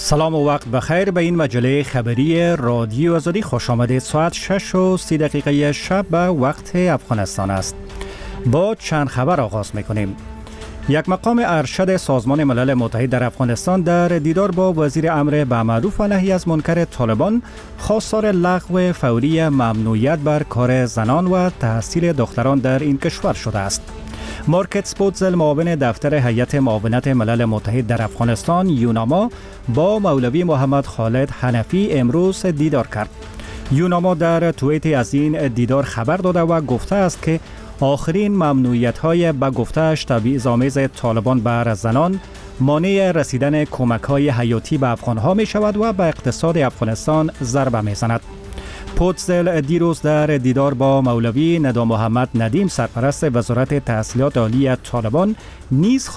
سلام و وقت بخیر به این مجله خبری رادیو آزادی خوش آمدید. ساعت 6:30 شب به وقت افغانستان است. با چند خبر آغاز میکنیم. یک مقام ارشد سازمان ملل متحد در افغانستان در دیدار با وزیر امر به معروف و نهی از منکر طالبان خواستار لغو فوری ممنوعیت بر کار زنان و تحصیل دختران در این کشور شده است. مارکت سپوتزل معاون دفتر هیئت معاونت ملل متحد در افغانستان یوناما با مولوی محمد خالد حنفی امروز دیدار کرد. یوناما در توییتی از این دیدار خبر داده و گفته است که آخرین ممنوعیت‌های به گفته‌اش تبعیض‌آمیز طالبان بر زنان مانع رسیدن کمک‌های حیاتی به افغان‌ها می‌شود و به اقتصاد افغانستان ضربه می‌زند. پوتزل دیروز در دیدار با مولوی ندا محمد ندیم سرپرست وزارت تحصیلات عالی طالبان نیز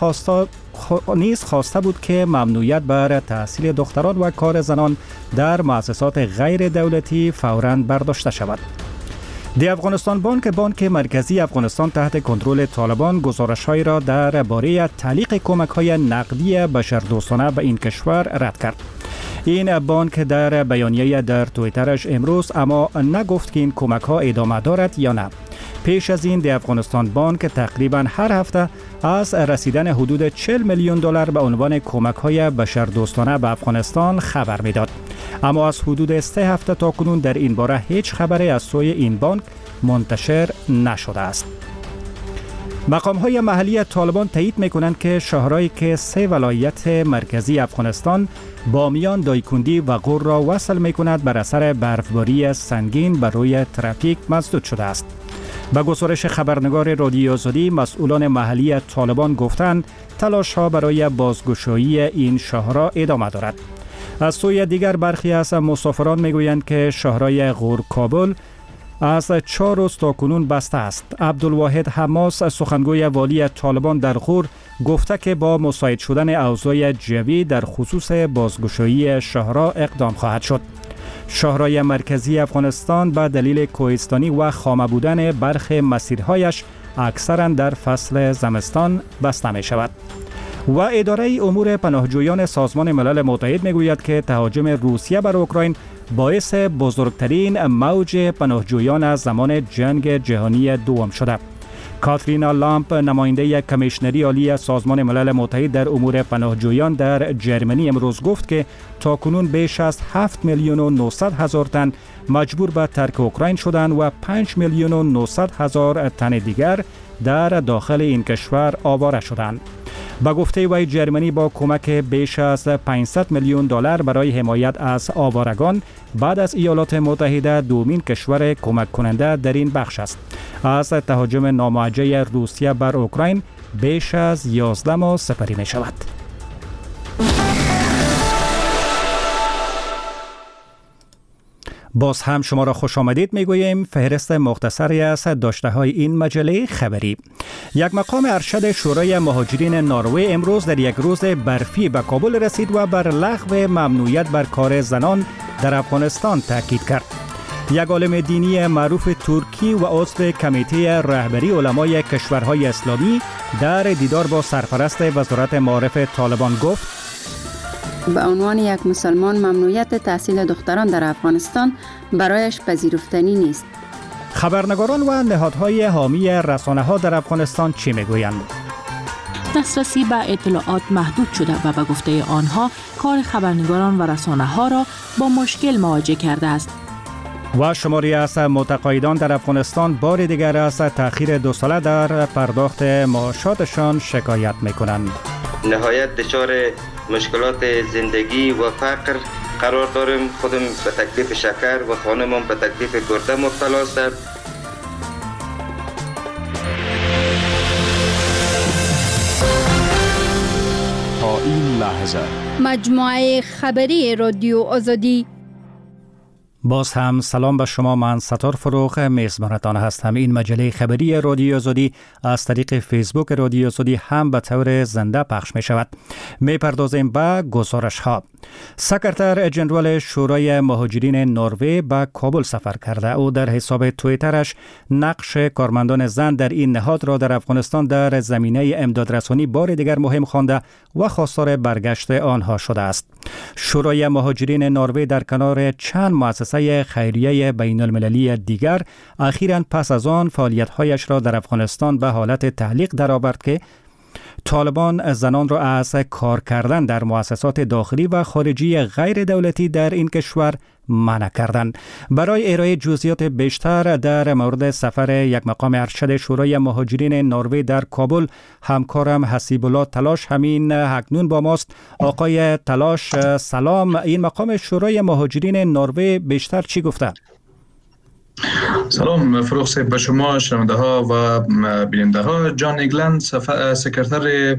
خواسته بود که ممنوعیت بر تحصیل دختران و کار زنان در مؤسسات غیر دولتی فوراً برداشته شود. دی افغانستان بانک مرکزی افغانستان تحت کنترل طالبان گزارش‌های را درباره تعلیق کمک‌های نقدی بشردوستانه به این کشور رد کرد. این بانک در بیانیه در توییترش امروز اما نگفت که این کمک‌ها ادامه دارد یا نه. پیش از این دی افغانستان بانک تقریباً هر هفته از رسیدن حدود 40 میلیون دلار به عنوان کمک‌های بشردوستانه به افغانستان خبر می‌داد. اما از حدود 3 هفته تا کنون در این باره هیچ خبری از سوی این بانک منتشر نشده است. مقام‌های محلی طالبان تایید می‌کنند که شهرهایی که 3 ولایت مرکزی افغانستان بامیان، دایکندی و غور را وصل می‌کند بر اثر برفباری سنگین بر روی ترافیک مسدود شده است. به گزارش خبرنگار رادیو آزادی، مسئولان محلی طالبان گفتند تلاش‌ها برای بازگشایی این شهرها ادامه دارد. از سوی دیگر برخی از مسافران میگویند که شهرهای غور کابل از 4 روز تا کنون بسته است. عبدالواحد حماس سخنگوی والی طالبان در غور گفته که با مساعد شدن اوضاع جوی در خصوص بازگشایی شهرها اقدام خواهد شد. شهرهای مرکزی افغانستان به دلیل کوهستانی و خامه بودن برخی مسیرهایش اکثرا در فصل زمستان بسته می شود. و اداره امور پناهجویان سازمان ملل متحد میگوید که تهاجم روسیه بر اوکراین باعث بزرگترین موج پناهجویان از زمان جنگ جهانی دوم شده. کاترینا لامپ نماینده کمیشنری عالی سازمان ملل متحد در امور پناهجویان در جرمنی امروز گفت که تاکنون بیش از 7 میلیون و 900 هزار تن مجبور به ترک اوکراین شدند و 5 میلیون و 900 هزار تن دیگر در داخل این کشور آواره شدند. با گفته وی جرمنی با کمک بیش از 500 میلیون دلار برای حمایت از آوارگان بعد از ایالات متحده دومین کشور کمک کننده در این بخش است. از تهاجم ناموجه روسیه بر اوکراین بیش از 11 ماه سپری می شود. باز هم شما را خوش آمدید میگوییم. فهرست مختصری از داشته‌های این مجله خبری. یک مقام ارشد شورای مهاجرین نروژ امروز در یک روز برفی به کابل رسید و بر لغو ممنوعیت بر کار زنان در افغانستان تاکید کرد. یک عالم دینی معروف ترکی و عضو کمیته رهبری علمای کشورهای اسلامی در دیدار با سرپرست وزارت معارف طالبان گفت به عنوان یک مسلمان ممنوعیت تحصیل دختران در افغانستان برایش پذیرفتنی نیست. خبرنگاران و نهادهای حامی رسانه‌ها در افغانستان چی میگویند؟ دسترسی به اطلاعات محدود شده و به گفته آنها کار خبرنگاران و رسانه‌ها را با مشکل مواجه کرده است. و شماری از متقاعدان در افغانستان بار دیگر از تأخیر 2 ساله در پرداخت معاشاتشان شکایت میکنند. نهایت دچار مشکلات زندگی و فقر قرار داریم. خودم به تکلیف شکر و خانمم به تکلیف گرده مبتلا است. تا این لحظه مجموعه خبری رادیو آزادی. باز هم سلام به شما. من ستار فروغ میزبانتان هستم. این مجله خبری رادیو آزادی از طریق فیسبوک رادیو آزادی هم به طور زنده پخش می شود. می پردازیم به گزارش ها. سکرتر جنرال شورای مهاجرین نروژ به کابل سفر کرده. او در حساب توییترش نقش کارمندان زن در این نهاد را در افغانستان در زمینه امدادرسانی بار دیگر مهم خوانده و خواستار برگشت آنها شده است. شورای مهاجرین نروژ در کنار چند مؤسسه خیریه بین المللی دیگر اخیراً پس از آن فعالیت‌هایش را در افغانستان به حالت تعلیق درآورد که طالبان زنان را از کار کردن در مؤسسات داخلی و خارجی غیر دولتی در این کشور منع کردند. برای ارائه جزئیات بیشتر در مورد سفر یک مقام ارشد شورای مهاجرین نروژ در کابل، همکارم حسیب الله تلاش همین اکنون با ماست. آقای تلاش سلام. این مقام شورای مهاجرین نروژ بیشتر چی گفته؟ سلام فروغ صاحب، به شما شنونده ها و بیننده ها. جان ایگلند سکرتر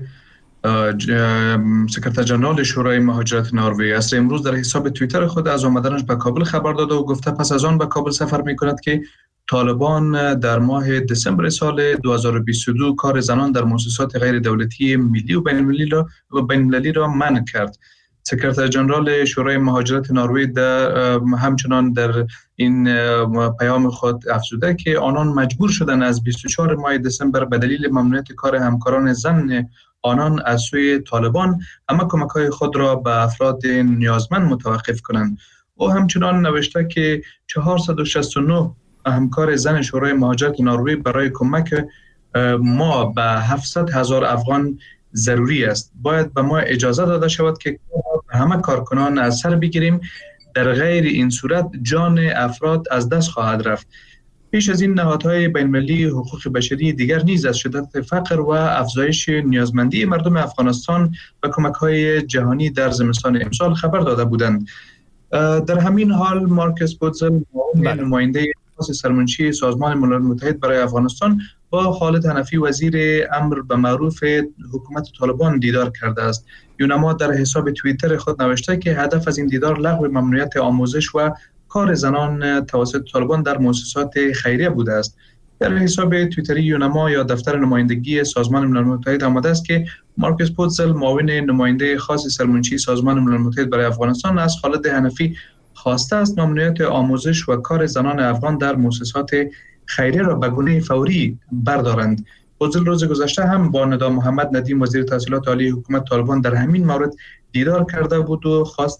جنرال شورای مهاجرت نروژ است امروز در حساب توییتر خود از آمدنش به کابل خبر داده و گفته پس از آن به کابل سفر می کند که طالبان در ماه دسامبر سال 2022 کار زنان در مؤسسات غیر دولتی ملی و بین المللی را منع کرد. سکرتر جنرال شورای مهاجرت نروژ همچنان در این پیام خود افزوده که آنان مجبور شدند از 24 ماه دسامبر به دلیل ممنوعیت کار همکاران زن آنان از سوی طالبان همه کمک‌های خود را به افراد نیازمند متوقف کنند. او همچنان نوشته که 469 همکار زن شورای مهاجرت نروژ برای کمک ما به 700,000 افغان ضروری است. باید به ما اجازه داده شود که همه کارکنان از سر بگیریم، در غیر این صورت جان افراد از دست خواهد رفت. پیش از این نهادهای بین‌المللی حقوق بشری دیگر نیز از شدت فقر و افزایش نیازمندی مردم افغانستان و کمک‌های جهانی در زمستان امسال خبر داده بودند. در همین حال مارکس بوتزل نماینده خاص سرمنشی سازمان ملل متحد برای افغانستان با خالد حنفی وزیر امر به معروف حکومت طالبان دیدار کرده است. یونما در حساب توییتر خود نوشته که هدف از این دیدار لغو ممنوعیت آموزش و کار زنان توسط طالبان در مؤسسات خیریه بوده است. در حساب توییتری یونما یا دفتر نمایندگی سازمان ملل متحد آمده است که مارکس بوتزل معاون نماینده خاص سرمنشی سازمان ملل متحد برای افغانستان از خالد حنفی خواسته است ممنوعیت آموزش و کار زنان افغان در مؤسسات خیریه را به گونه فوری بردارند. بوتزل روز گذشته هم با ندا محمد ندیم وزیر تحصیلات عالی حکومت طالبان در همین مورد دیدار کرده بود و خواست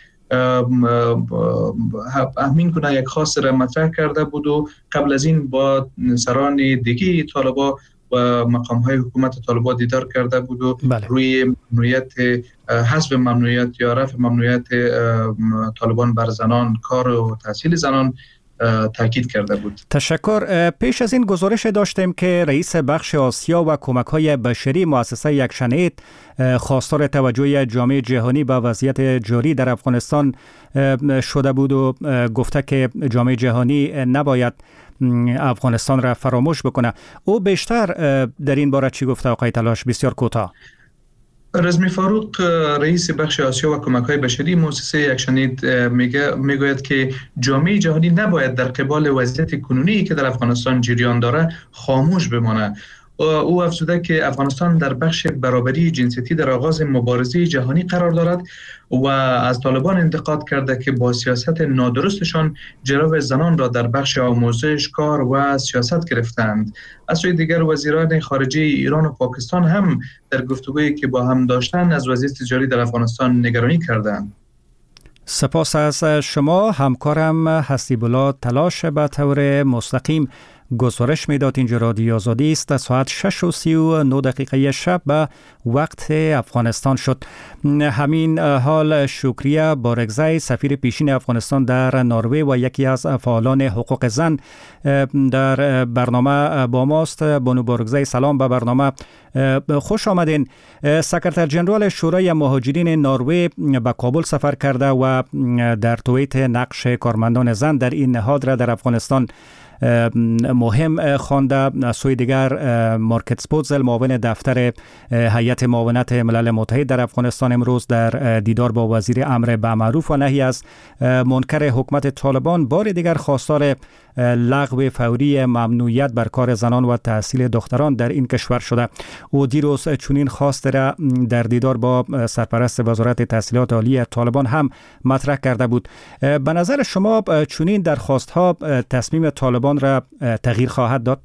همین گونه یک خواست را مطرح کرده بود و قبل از این با سران دیگه طالبان و مقام‌های حکومت طالبان دیدار کرده بود و روی ممنوعیت حذف ممنوعیت یا رفع ممنوعیت طالبان بر زنان، کار و تحصیل زنان تاکید کرده بود. تشکر. پیش از این گزارش داشتیم که رئیس بخش آسیا و کمک‌های بشری مؤسسه یکشنیت خواستار توجه جامعه جهانی به وضعیت جاری در افغانستان شده بود و گفته که جامعه جهانی نباید افغانستان را فراموش بکنه. او بیشتر در این باره چی گفته آقای تلاش؟ بسیار کوتاه. رزمی فاروق رئیس بخش آسیا و کمک‌های بشری مؤسسه یکشنیت میگوید که جامعه جهانی نباید در قبال وضعیت کنونی که در افغانستان جریان داره خاموش بمانه. او افزوده که افغانستان در بخش برابری جنسیتی در آغاز مبارزه جهانی قرار دارد و از طالبان انتقاد کرده که با سیاست نادرستشان جلو زنان را در بخش آموزش، کار و سیاست گرفتند. از سوی دیگر وزیران خارجه ایران و پاکستان هم در گفتگویی که با هم داشتند از وضعیت جاری در افغانستان نگرانی کردند. سپاس از شما. همکارم حسیب الله تلاش به طور مستقیم گزارش میداد. اینجا رادیو آزادی است. ساعت 6:39 شب به وقت افغانستان شد. همین حال شکریه بارگزی سفیر پیشین افغانستان در نروژ و یکی از فعالان حقوق زن در برنامه با ماست. بانو بارگزی سلام به برنامه، خوش آمدین. سکرتر جنرال شورای مهاجرین نروژ به کابل سفر کرده و در توییت نقش کارمندان زن در این نهاد را در افغانستان مهم خوانده. سوی دیگر مارکت سپوتزل معاون دفتر هیئت معاونت ملل متحد در افغانستان امروز در دیدار با وزیر امر بالمعروف و نهی از منکر حکومت طالبان بار دیگر خواستار لغو فوری ممنوعیت بر کار زنان و تحصیل دختران در این کشور شده. او دیروز چنین خواست را در دیدار با سرپرست وزارت تحصیلات عالی طالبان هم مطرح کرده بود. به نظر شما چنین درخواست ها تصمیم طالبان را تغییر خواهد داد؟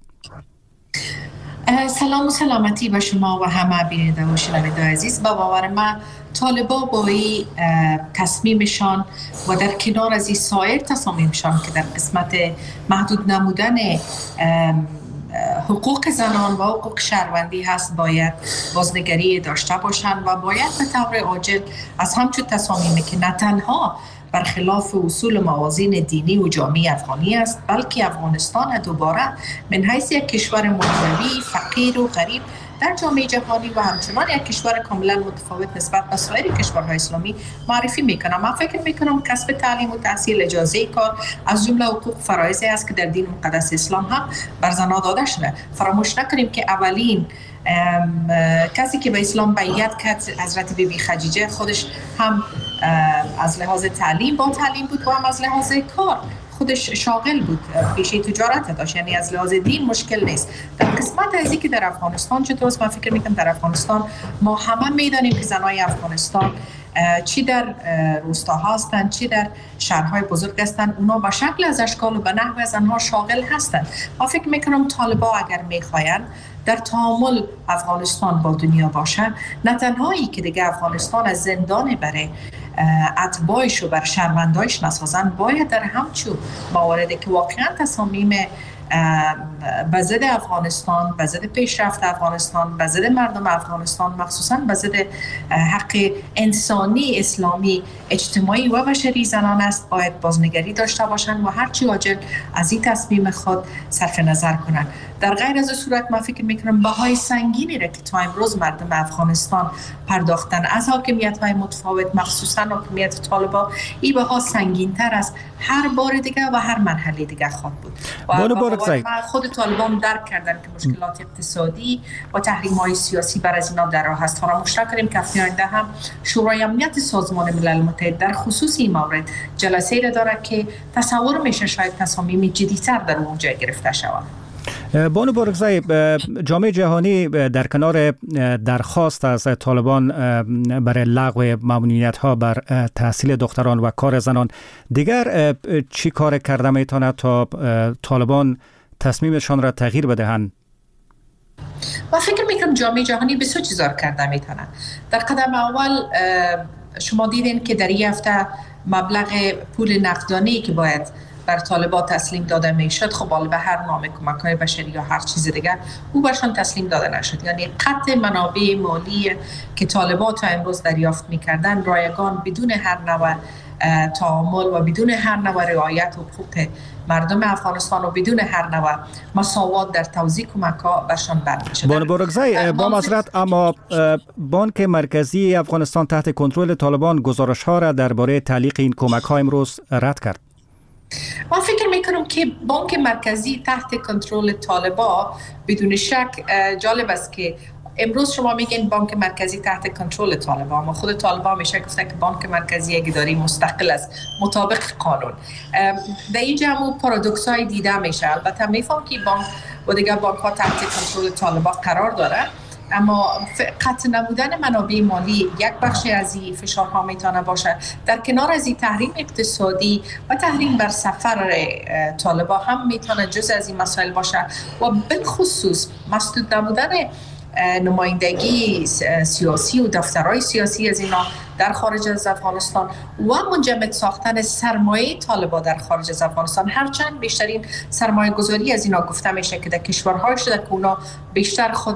سلام و سلامتی به شما و همه بیننده و شنونده عزیز. با باور من طالبان با این تصمیمشان و در کنار از این سایر تصامیمشان که در قسمت محدود نمودن حقوق زنان و حقوق شهروندی هست باید بازنگری داشته باشند و باید به طور عاجل از همچون تصامیمی که نه تنها برخلاف اصول موازین دینی و جامعه افغانی است بلکه افغانستان دوباره من حیث یک کشور منزوی فقیر و غریب در جامعه جهانی و همچنان یک کشور کاملا متفاوت نسبت به سایر کشورهای اسلامی معرفی میکنم. من فکر میکنم کسب تعلیم و تحصیل اجازه کار از جمله حقوق فرایضی است که در دین مقدس اسلام هم بر زنان داده شده. فراموش نکنیم که اولین کسی که به اسلام بیعت کرد حضرت بیبی خدیجه خودش هم از لحاظ تعلیم با تعلیم بود و هم از لحاظ کار خودش شاغل بود، پیشه تجارت داشت، یعنی از لحاظ دین مشکل نیست. در قسمت ازی که در افغانستان چطور، من فکر میکنم در افغانستان ما همه میدانیم که زنای افغانستان چی در روستاها هستند چی در شهرهای بزرگ هستند، اونا به شکل از اشکال و به نحو از آنها شاغل هستند. من فکر میکنم طالبا اگر میخواین در تعامل افغانستان با دنیا باشن، نه تنهایی که دیگه افغانستان از زندان برای اتباعش و بر شهروندایش نسازن، باید در همچون مواردی که واقعا تصامیم بزد افغانستان، بزد پیشرفت افغانستان، بزد مردم افغانستان، مخصوصا بزد حق انسانی، اسلامی، اجتماعی و بشری زنان است، باید بازنگری داشته باشند و هرچی عاجل از این تصمیم خود صرف نظر کنند. در غیر از صورت من فکر میکنم بهای سنگینی را که تا امروز مردم افغانستان پرداختن از حاکمیت‌های متفاوت، مخصوصا حاکمیت طالبان، این بها سنگین‌تر از هر بار دیگه و هر مرحله دیگه خواهد بود. خود طالبان درک کردن که مشکلات اقتصادی و تحریم‌های سیاسی بر از اینا در راه است. فراموش نکنیم که هفته آینده هم شورای امنیت سازمان ملل متحد در خصوص این مورد جلسه را دارد که تصور میشه شاید تصامیم جدی‌تر در اونجا گرفته شود. بانو بارگزای، جامعه جهانی در کنار درخواست از طالبان برای لغو ممنوعیت‌ها بر تحصیل دختران و کار زنان دیگر چی کار کرده میتونه تا طالبان تصمیمشان را تغییر بدهند؟ من فکر میکنم جامعه جهانی بسیار چیزا کرده میتونه. در قدم اول شما دیدین که در این هفته مبلغ پول نقدانی که باید بر طالبان تسلیم داده میشد، خب حالا به هر نام کمک‌های بشری یا هر چیز دیگر او برشان تسلیم داده نشد. یعنی قطع منابع مالی که طالبان تا امروز دریافت میکردن رایگان بدون هر نوع تعامل و بدون هر نوع رعایت حقوق مردم افغانستان و بدون هر نوع مساوات در توزیع کمک‌ها برشان برمی شد. بانو بارگزای، با معذرت اما بانک مرکزی افغانستان تحت کنترل طالبان گزارش‌ها را درباره تعلیق این کمک‌ها امروز رد کرد. من فکر میکنم که بانک مرکزی تحت کنترل طالبان بدون شک جالب است که امروز شما میگین بانک مرکزی تحت کنترل طالبان، اما خود طالبان میشه گفته که بانک مرکزی یک اداره مستقل است مطابق قانون. در اینجا هم پارادوکس های دیده میشه. البته میفهم که بانک و دیگر بانک ها تحت کنترل طالبان قرار داره، اما قطع نمودن منابع مالی یک بخشی از این فشارها میتونه باشه. در کنار از این تحریم اقتصادی و تحریم بر سفر طالبان هم میتونه جز از این مسائل باشه و بالخصوص مسدود نمودن نمایندگی سیاسی و دفترهای سیاسی از اینا در خارج از افغانستان و منجمد ساختن سرمایه طالبان در خارج از افغانستان. هرچند بیشترین سرمایه گذاری از اینا گفته میشه که در کشورهای شده که اونا بیشتر خود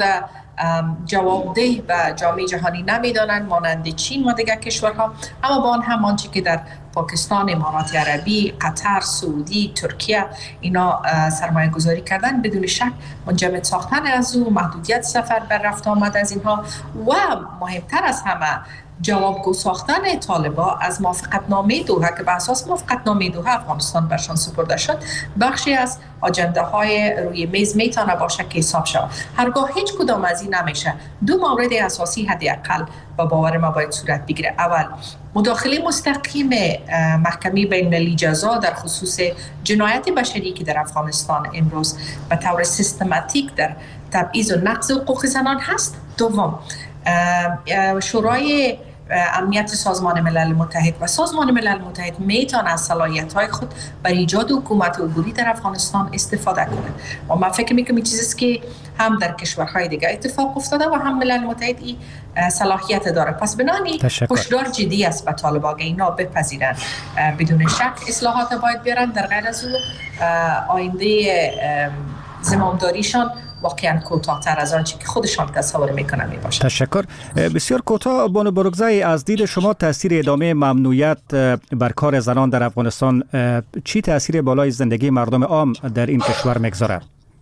جوابده به جامعه جهانی نمیدانند، مانند چین و دیگر کشورها، اما با آن هم آنچه که در پاکستان، امارات عربی، قطر، سعودی، ترکیه اینا سرمایه گذاری کردن، بدون شک منجمد ساختن از او، محدودیت سفر بر رفت آمد از اینها و مهمتر از همه جوابگو ساختن طالبان از موافقتنامه دوحه که به اساس موافقتنامه دوحه افغانستان برشان سپرده شد بخشی از آجنده های روی میز میتونه باشه که حساب شود. هرگاه هیچ کدام از این نمیشه، دو مورد اساسی حداقل با باور ما باید صورت بگیره. اول، مداخله مستقیم محکمه بین‌المللی جزا در خصوص جنایت بشری که در افغانستان امروز به طور سیستماتیک در تبعیض و نقض حقوق زنان هست. دوم، شورای امنیت سازمان ملل متحد و سازمان ملل متحد میتونه از صلاحیت‌های خود برای ایجاد حکومت عبوری در افغانستان استفاده کنه و من فکر می‌کنم این چیزی که هم در کشورهای دیگه اتفاق افتاده و هم ملل متحد این صلاحیت داره. پس بنانی هشدار جدی است به طالبان که اینا بپذیرن بدون شک اصلاحات باید بیارن، در غیر از اون آینده زمامداریشان واقعا کوتاه‌تر از آنچه که خودشان تصور میکنن میباشد. تشکر. بسیار کوتاه بانو بارگزای، از دید شما تاثیر ادامه ممنوعیت بر کار زنان در افغانستان چی تاثیر بالای زندگی مردم عام در این کشور میگذاره؟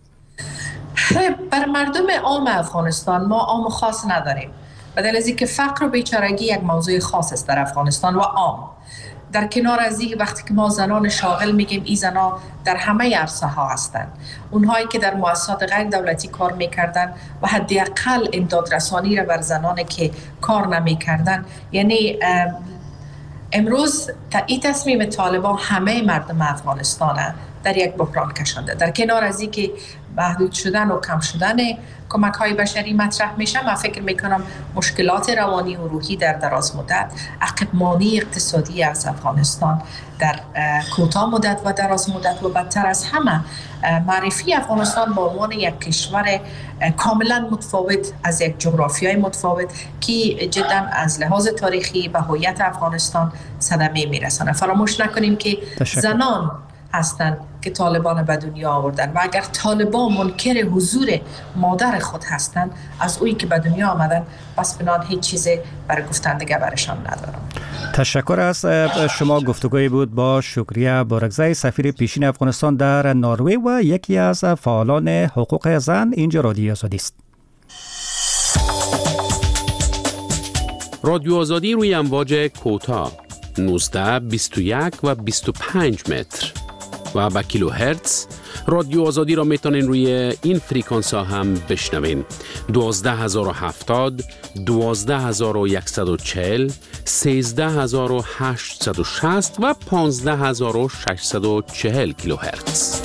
بر مردم عام افغانستان ما عام خاص نداریم، بدل از اینکه فقر و بیچارگی یک موضوع خاص است در افغانستان و عام. در کنار از این وقتی که ما زنان شاغل میگیم، این زنان در همه عرصه ها هستند. اونهایی که در مؤسسات غیر دولتی کار میکردن و حداقل امداد رسانی را بر زنانی که کار نمیکردن، یعنی امروز این تصمیم طالبان همه مردم افغانستان در یک بحران کشانده. در کنار از این که محدود شدن و کم شدن کمک های بشری مطرح میشه، من فکر میکنم مشکلات روانی و روحی در دراز مدت، عقب‌مانی اقتصادی از افغانستان در کوتاه مدت و دراز مدت و بدتر از همه معرفی افغانستان به عنوان یک کشور کاملا متفاوت از یک جغرافیای متفاوت که جدا از لحاظ تاریخی به هویت افغانستان صدمه میرسانه. فراموش نکنیم که زنان هستند که طالبان به دنیا آوردن و اگر طالبان منکر حضور مادر خود هستند از اویی که به دنیا آمدن، بس بنان هیچ چیزی برای گفتن دیگه برشان ندارم. تشکر از شما. گفتگوی بود با شکریه بارگزای، سفیر پیشین افغانستان در نروژ و یکی از فعالان حقوق زن. اینجا رادیو آزادی است. رادیو آزادی روی امواج کوتاه 19، 21 و 25 متر و با کیلو هرتز. رادیو آزادی را میتونین روی این فریکانس ها هم بشنوین: 12070، 12140، 13860 و 15640 کیلو هرتز.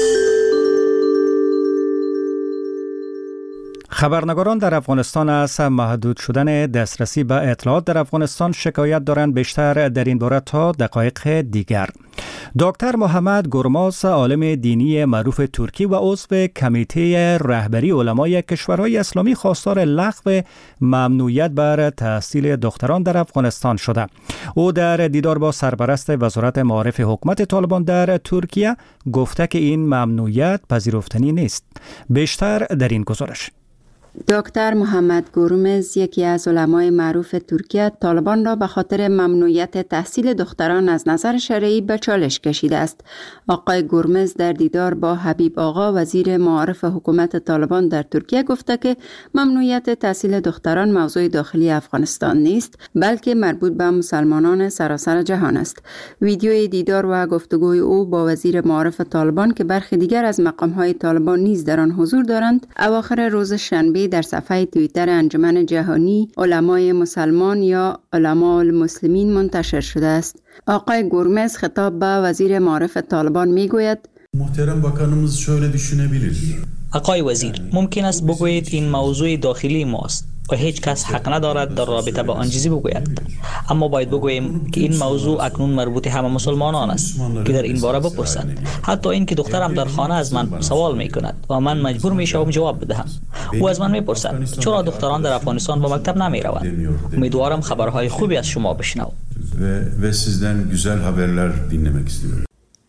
خبرنگاران در افغانستان از محدود شدن دسترسی به اطلاعات در افغانستان شکایت دارند. بیشتر در این باره تا دقایق دیگر. دکتر محمد گرماس، عالم دینی معروف ترکی و عضو کمیته رهبری علمای کشورهای اسلامی، خواستار لغو ممنوعیت بر تحصیل دختران در افغانستان شده. او در دیدار با سرپرست وزارت معارف حکومت طالبان در ترکیه گفته که این ممنوعیت پذیرفتنی نیست. بیشتر در این گزارش. دکتر محمد گرمز، یکی از علمای معروف ترکیه، طالبان را به خاطر ممنوعیت تحصیل دختران از نظر شرعی به چالش کشیده است. آقای گرمز در دیدار با حبیب آقا، وزیر معارف حکومت طالبان در ترکیه، گفته که ممنوعیت تحصیل دختران موضوع داخلی افغانستان نیست، بلکه مربوط به مسلمانان سراسر جهان است. ویدیوی دیدار و گفتگوی او با وزیر معارف طالبان که برخی دیگر از مقام‌های طالبان نیز در آن حضور دارند، اواخر روز شنبه در صفحه توییتر انجمن جهانی علمای مسلمان یا علماء المسلمین منتشر شده است. آقای گرمز خطاب به وزیر معارف طالبان میگوید: محترم bakanımız şöyle düşünebilir. آقای وزیر، ممکن است بگویید این موضوع داخلی ماست و هیچ کس حق ندارد در رابطه با آن چیزی بگوید، اما باید بگوییم که این موضوع اکنون مربوط همه مسلمانان است که در این باره بپرسند. حتی این که دخترم در خانه از من سوال می کند و من مجبور می شوم جواب بدهم. او از من می پرسد چرا دختران در افغانستان به مکتب نمی روند. امیدوارم خبرهای خوبی از شما بشنوم. و sizden güzel haberler dinlemek istiyorum.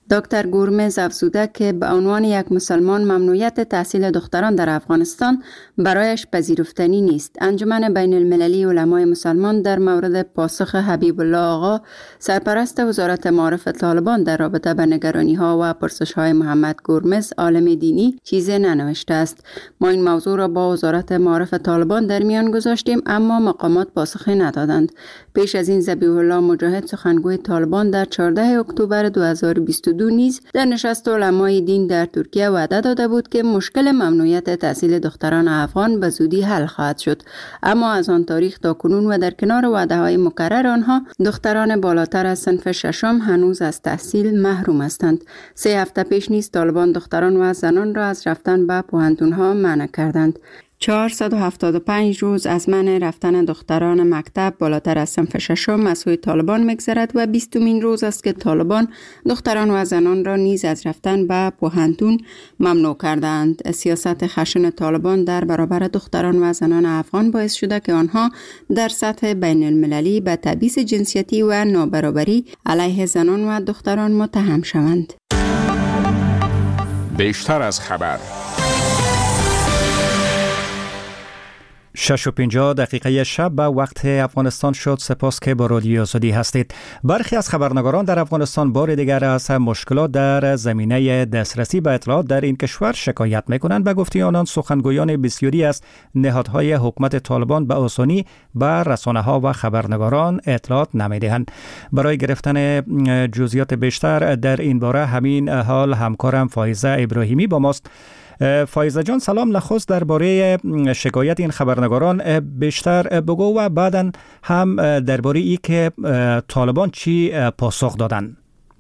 دکتر گورمز افزوده که به عنوان یک مسلمان ممنوعیت تحصیل دختران در افغانستان برایش پذیرفتنی نیست. انجمن بین المللی علمای مسلمان در مورد پاسخ حبیب الله آقا سرپرست وزارت معارف طالبان در رابطه به نگرانی ها و پرسش های محمد گورمز عالم دینی چیزی ننوشته است. ما این موضوع را با وزارت معارف طالبان در میان گذاشتیم اما مقامات پاسخی ندادند. پیش از این ذبیح الله مجاهد سخنگوی طالبان در 14 اکتبر 2022 نیز در نشست علمای دین در ترکیه وعده داده بود که مشکل ممنوعیت تحصیل دختران افغان به زودی حل خواهد شد. اما از آن تاریخ تا کنون و در کنار وعده‌های مکرر آنها دختران بالاتر از صنف ششم هنوز از تحصیل محروم هستند. 3 هفته پیش نیز طالبان دختران و زنان را از رفتن به پوهنتون‌ها منع کردند. 475 روز از منع رفتن دختران مکتب بالاتر از صنف ششم از سوی طالبان می‌گذرد و 20مین روز است که طالبان دختران و زنان را نیز از رفتن به پوهنتون ممنوع کردند. سیاست خشن طالبان در برابر دختران و زنان افغان باعث شده که آنها در سطح بین المللی به تبعیض جنسیتی و نابرابری علیه زنان و دختران متهم شوند. بیشتر از خبر 6:50 شب به وقت افغانستان شد. سپاس که با رادیو آزادی هستید. برخی از خبرنگاران در افغانستان بار دیگر از مشکلات در زمینه دسترسی به اطلاعات در این کشور شکایت می‌کنند. به گفته آنان سخنگویان بسیاری از نهادهای حکومت طالبان به آسانی به رسانه‌ها و خبرنگاران اطلاعات نمی‌دهند. برای گرفتن جزئیات بیشتر در این باره همین حال همکارم فایزه ابراهیمی با ماست. فایزه جان سلام. نخست درباره شکایت این خبرنگاران بیشتر بگو و بعداً هم درباره ای که طالبان چی پاسخ دادن.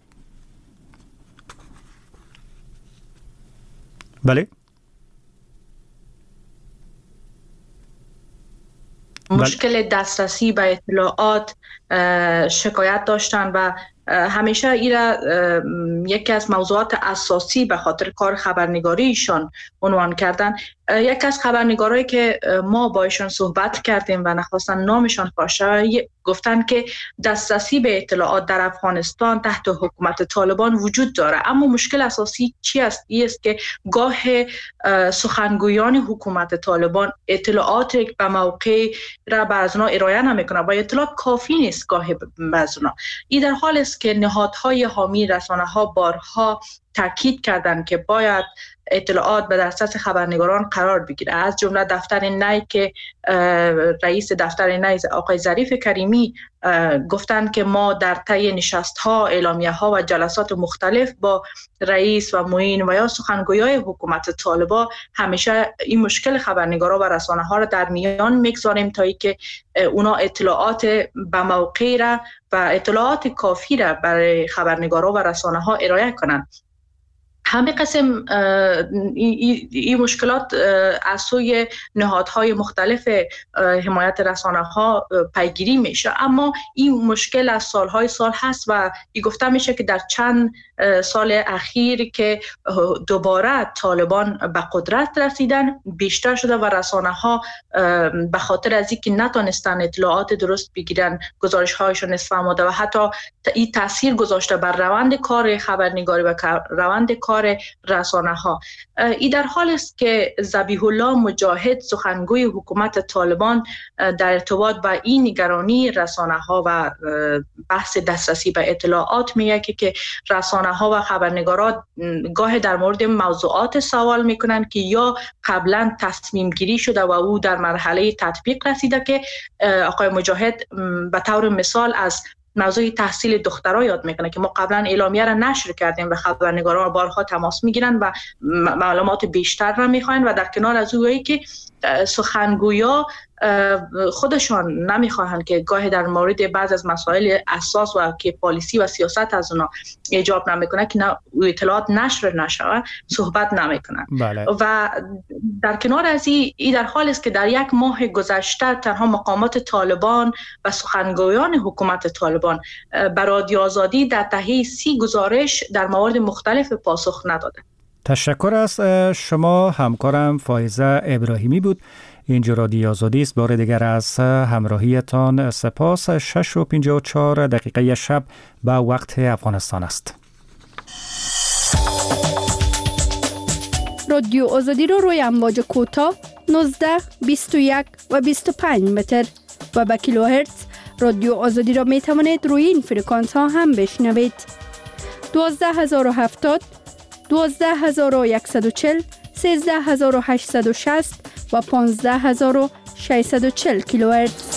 بله. مشکل دسترسی به اطلاعات شکایت داشتن و همیشه ایرا یکی از موضوعات اساسی به خاطر کار خبرنگاریشان عنوان کردن. یکی از خبرنگارایی که ما با ایشان صحبت کردیم و نخواستن نامشان باشه گفتن که دسترسی به اطلاعات در افغانستان تحت حکومت طالبان وجود داره، اما مشکل اساسی چی است؟ این است که گاه سخنگویان حکومت طالبان اطلاعات به موقع را به ازنا ارائه نمیکنه و اطلاعات کافی نیست گاه به ازنا. این در حال است که نهادهای حامی رسانه‌ها بارها تاکید کردند که باید اطلاعات به دسترس خبرنگاران قرار بگیره. از جمله دفتر نی که رئیس دفتر نی آقای ظریف کریمی گفتند که ما در طی نشست‌ها، اعلامیه‌ها و جلسات مختلف با رئیس و معین و یا سخنگویان حکومت طالبان همیشه این مشکل خبرنگارا و رسانه‌ها را در میان میگذاریم تا اینکه اونا اطلاعات به موقع را و اطلاعات کافی را برای خبرنگارا و رسانه‌ها ارائه کنند. همه قسم این مشکلات از سوی نهادهای مختلف حمایت رسانه‌ها پیگیری میشه، اما این مشکل از سال هست و گفته میشه که در چند سال اخیر که دوباره طالبان به قدرت رسیدن بیشتر شده و رسانه‌ها به خاطر از اینکه نتونستن اطلاعات درست بگیرن گزارش‌هایشون نصف آماده و حتی این تاثیر گذاشته بر روند کار خبرنگاری و روند کار رسانه‌ها. این در حال است که ذبیح الله مجاهد سخنگوی حکومت طالبان در ارتباط با این نگرانی رسانه‌ها و بحث دسترسی به اطلاعات میگه که رسانه‌ها و خبرنگاران گاه در مورد موضوعات سوال میکنن که یا قبلا تصمیم گیری شده و او در مرحله تطبیق رسیده که آقای مجاهد به طور مثال از موضوع تحصیل دخترها یاد میکنه که ما قبلا اعلامیه را نشر کردیم و خبرنگاران بارها تماس میگیرن و معلومات بیشتر را میخواین و در کنار از اویی که سخنگویا خودشان نمیخواهند که گاهی در مورد بعض از مسائل اساس و که پالیسی و سیاست از اونا ایجاب نمیکنه که اطلاعات نشر نشوه صحبت نمیکنن. بله. و در کنار از این در حال است که در یک ماه گذشته تنها مقامات طالبان و سخنگویان حکومت طالبان بر رادیو آزادی در تهیه 30 گزارش در موارد مختلف پاسخ نداده. تشکر از شما. همکارم فایزه ابراهیمی بود. اینجا رادیو آزادی است. بار دیگر از همراهیتان سپاس. 6:54 شب به وقت افغانستان است. رادیو آزادی را روی امواج کوتاه 19، 21 و 25 متر و به کیلوهرتز رادیو آزادی را می توانید روی این فرکانس ها هم بشنوید. 12070، 12140، 13860 و 15640 کیلوهرتز.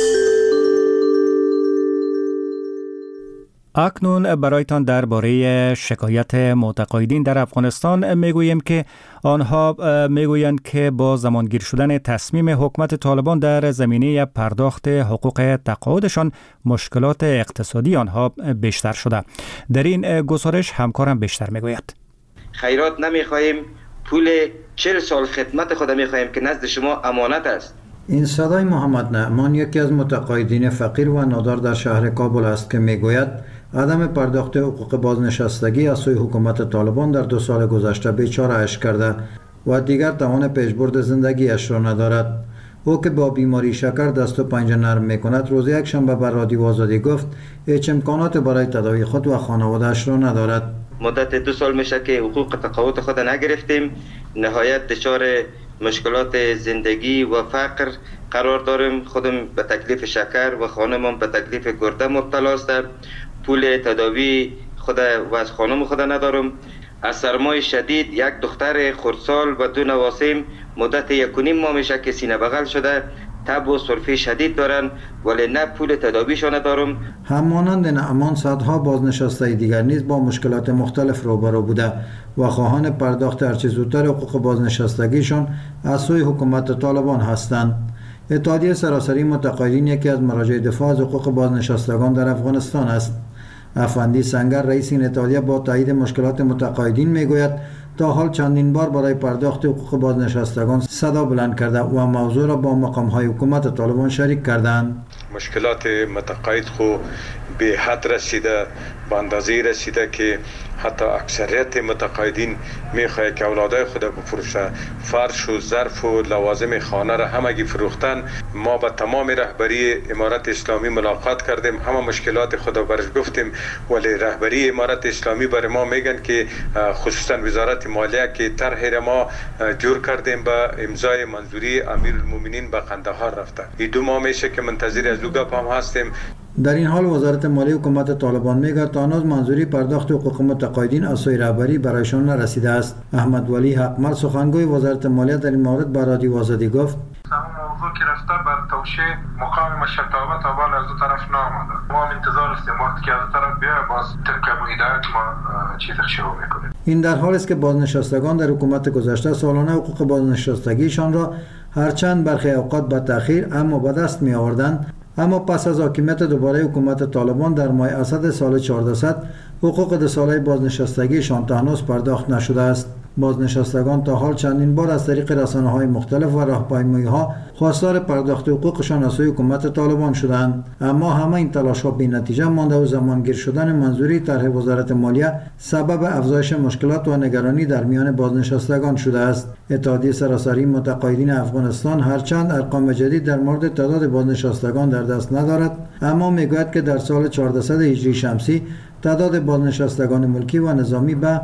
اکنون برایتان درباره شکایت معتقدین در افغانستان میگوییم که آنها میگویند که با زمانگیر شدن تصمیم حکومت طالبان در زمینه پرداخت حقوق تقاعدشان مشکلات اقتصادی آنها بیشتر شده. در این گزارش همکارم بیشتر میگوید. خیرات نمیخواهیم، پول 40 سال خدمت خود میخواهیم که نزد شما امانت است. این صدای محمد نعمان یکی از متقاعدین فقیر و نادار در شهر کابل است که میگوید عدم پرداخت حقوق بازنشستگی از سوی حکومت طالبان در 2 سال گذشته بیچاره اش کرده و دیگر توان پیشبرد زندگیش را ندارد. او که با بیماری شکر دست و پنجه نرم میکند روز یک شنبه بر رادیو آزادی گفت هیچ امکانات برای تداوی خود و خانواده‌اش را ندارد. مدت 2 سال میشه که حقوق تقاعد خود نگرفتیم. نهایت دچار مشکلات زندگی و فقر قرار داریم. خودم به تکلیف شکر و خانمم به تکلیف گرده مبتلا است. پول تداوی خود و از خانم خود ندارم. از سرمای شدید یک دختر خردسال و 2 نواسیم مدت 1.5 ماه میشه که سینه بغل شده، تب و سرفه شدید دارن ولی نه پول تداویشان ندارم. همانند نعمان صدها بازنشسته دیگر نیز با مشکلات مختلف روبرو بوده و خواهان پرداخت هرچه زودتر حقوق بازنشستگیشان از سوی حکومت طالبان هستند. اتحادیه سراسری متقاعدین یکی از مراجع دفاع از حقوق بازنشستگان در افغانستان است. افندی سنگر رئیس این اتحادیه با تایید مشکلات متقاعدین میگوید تا حال چندین بار برای پرداخت حقوق بازنشستگان صدا بلند کرده و موضوع را با مقام‌های حکومت طالبان شریک کردند. مشکلات متقاعد خو به حد رسیده، به اندازه رسیده که حتی اکثریت متقاعدین میخواه که اولادای خود بفروشه. فرش و ظرف و لوازم خانه را همگی فروختن. ما با تمام رهبری امارت اسلامی ملاقات کردیم، همه مشکلات خود برش گفتیم ولی رهبری امارت اسلامی برای ما میگن که خصوصا وزارت مالیه که طرح ما جور کردیم با امضای منظوری امیرالمومنین به قندهار رفته. این 2 ماه میشه که منتظر از گپ هم هستیم. در این حال وزارت مالیه حکومت طالبان میگه تا هنوز منظوری پرداخت حقوق متقاعدین از سوی رهبری برایشان نرسیده است. احمد ولی حقمل سخنگوی وزارت مالیه در این مورد به رادیو آزادی گفت موضوع که رفته بر توشیح مقام شتابت اول از دو طرف نامده. ما انتظار هستیم وقتی که از دو طرف بیاید باز طبق هدایت ما چیز شروع میکنیم. این در حالی است که بازنشستگان در حکومت گذشته سالانه حقوق بازنشستگیشان را هرچند برخی اوقات به تأخیر اما به دست می آوردند، اما پس از حاکمیت دوباره حکومت طالبان در ماه اسد سال 1400 حقوق 2 ساله بازنشستگیشان تا هنوز پرداخت نشده است. بازنشستگان تا حال چندین بار از طریق رسانه‌های مختلف و راهپیمایی‌ها خواستار پرداخت حقوقشان از سوی حکومت طالبان شدند، اما همه این تلاش‌ها بی‌نتیجه مانده و زمانگیر شدن منظوری طرح وزارت مالیه سبب افزایش مشکلات و نگرانی در میان بازنشستگان شده است. اتحادیه سراسری متقاعدین افغانستان هرچند ارقام جدید در مورد تعداد بازنشستگان در دست ندارد، اما میگوید که در سال 1400 هجری شمسی تعداد بازنشستگان ملکی و نظامی به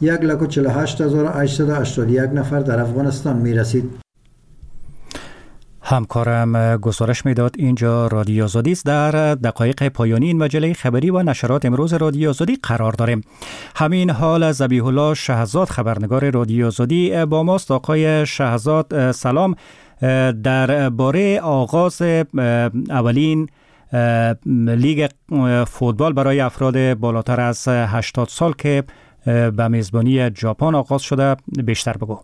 1,48,881 نفر در افغانستان می رسید. همکارم گزارش میداد. اینجا رادیو آزادی است. در دقایق پایانی این مجله خبری و نشرات امروز رادیو آزادی قرار داریم. همین حال ذبیح الله شهزاد خبرنگار رادیو آزادی با ماست. آقای شهزاد سلام. درباره آغاز اولین لیگ فوتبال برای افراد بالاتر از 80 سال که به میزبانی ژاپن آغاز شده بیشتر بگو.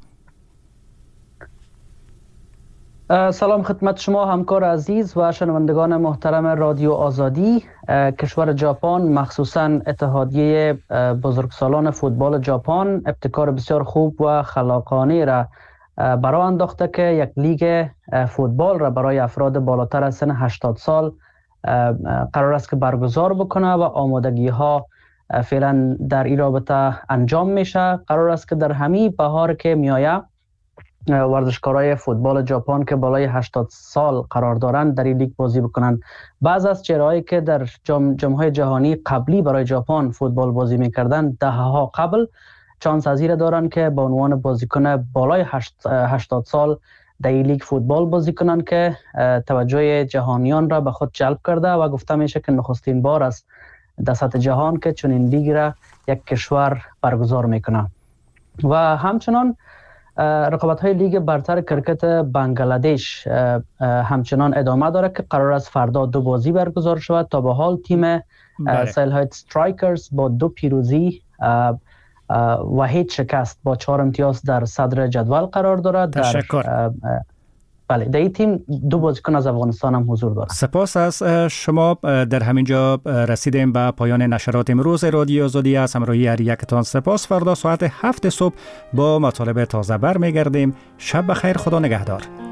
سلام خدمت شما همکار عزیز و شنوندگان محترم رادیو آزادی. کشور ژاپن مخصوصا اتحادیه بزرگسالان فوتبال ژاپن ابتکار بسیار خوب و خلاقانه را برای انداخته که یک لیگ فوتبال را برای افراد بالاتر از سن 80 سال قرار است که برگزار بکنه و آمادگی ها فعلا در این رابطه انجام میشه. قرار است که در همین بهار که میآید ورزشکارای فوتبال ژاپن که بالای 80 سال قرار دارند در این لیگ بازی بکنند. بعض از چهرهایی که در جام‌های جهانی قبلی برای ژاپن فوتبال بازی میکردند دهه‌ها قبل چانس از این دارن که به عنوان بازیکن بالای 80 سال در لیگ فوتبال بازی کنن که توجه جهانیان را به خود جلب کرده و گفته میشه که نخستین بار است در سطح جهان که چنین لیگ را یک کشور برگزار میکنه. و همچنان رقابت‌های لیگ برتر کرکت بنگلادش همچنان ادامه داره که قرار است فردا 2 بازی برگزار شود. تا به حال تیم سیلهایت استرایکرز با 2 پیروزی و هیچ شکست با 4 امتیاز در صدر جدول قرار دارد. تشکر. بله، در این تیم 2 بازیکن از افغانستان هم حضور دارد. سپاس از شما. در همینجا رسیدیم به پایان نشرات امروز رادیو آزادی. از همراهی هر یکتان سپاس. فردا ساعت 7 صبح با مطالب تازه برمیگردیم. شب بخیر، خدا نگهدار.